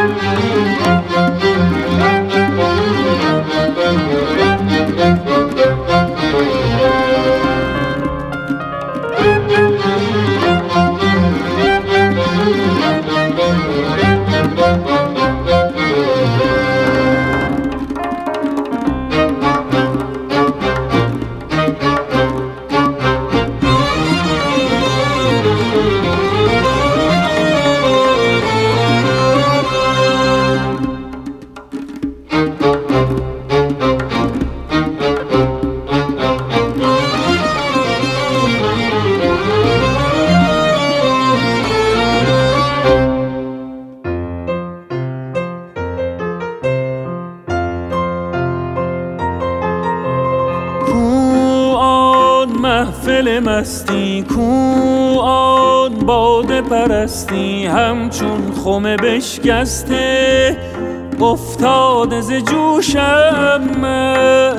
محفل مستی کو آن باده پرستی، همچون خم بشکسته افتاده ز جوشم من.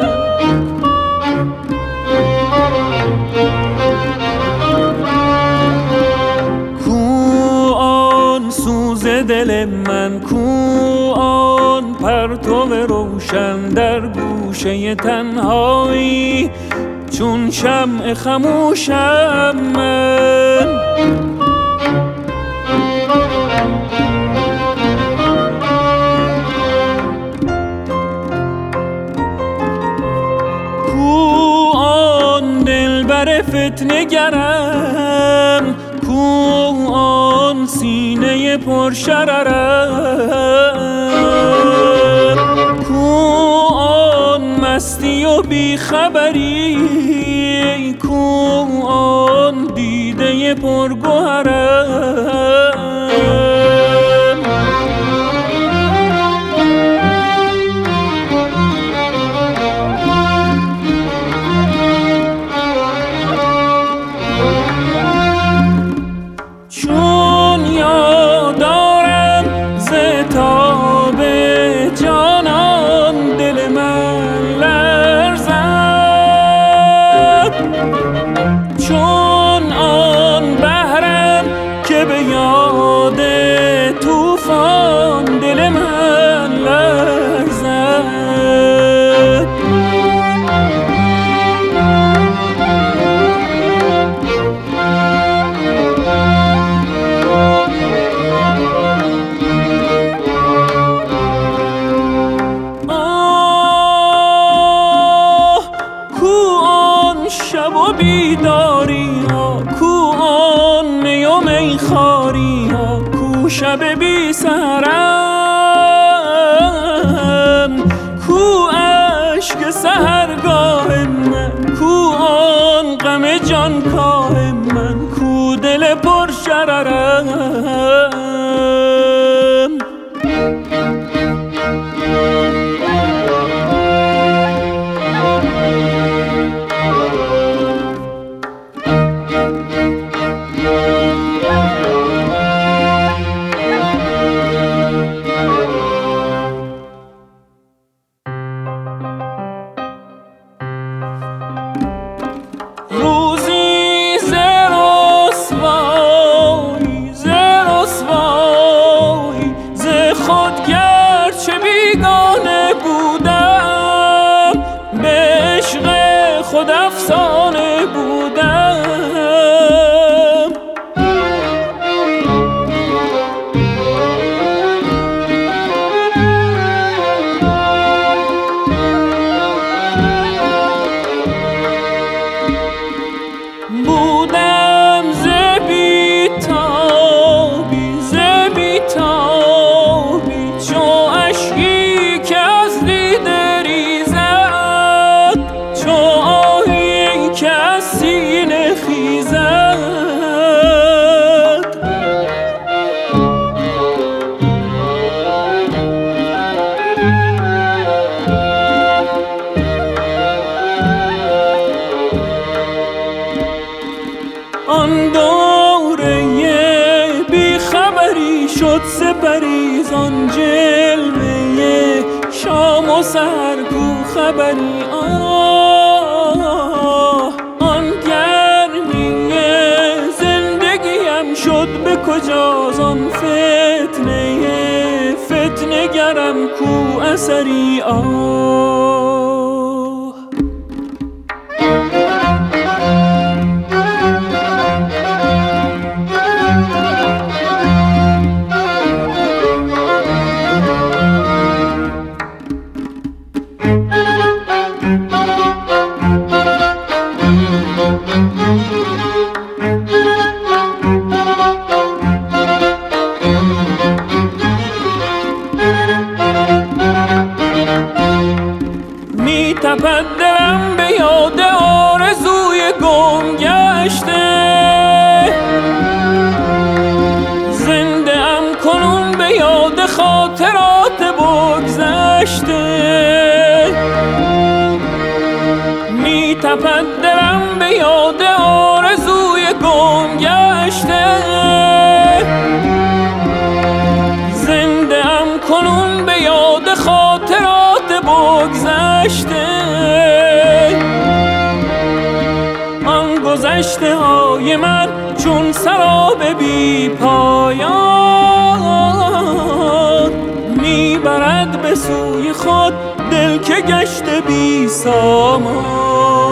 کو آن سوز دل من، کو آن پرتو روشن در گوشه تنهایی چون شمع خموشم من. کو آن دلبر فتنه گرم، کو آن سینه پرشررم، کو آن مستی و بیخبری، کو آن دیده پرگوهرم. چون یادارم ز تاب جانان دل من لرزد، چون آن بحرم که به یاد طوفان دل من لرزد. شب و بیداری ها، کو آن می و میخواری ها، کو شب بی سحرم، کو عشق سحرگاه من، کو آن غم جانکاه من، کو دل پر شررم. روزی ز رسوایی ز خود گرچه بیگانه بودم، به عشق خود افسانه بودم. بودم ز بیتابی چو اشکی که از دیده ریزد، چو آهی که از سینه خیزد. آن دوره بیخبری شد سپری، زان جلوه شام و سحر کو خبری. آن گرمی زندگیم شد به کجا، زان فتنه فتنه گرم کو اثری تپد دلم به یاد آرزوی گم گشته، زنده ام کنون به یاد خاطرات بگذشته. می تپد دلم به یاد آرزوی گم گشته، زنده ام کنون به یاد خاطرات بگذشته. آن گذشته های من چون سراب بی پایان، میبرد به سوی خود دل که گشته بی سامان.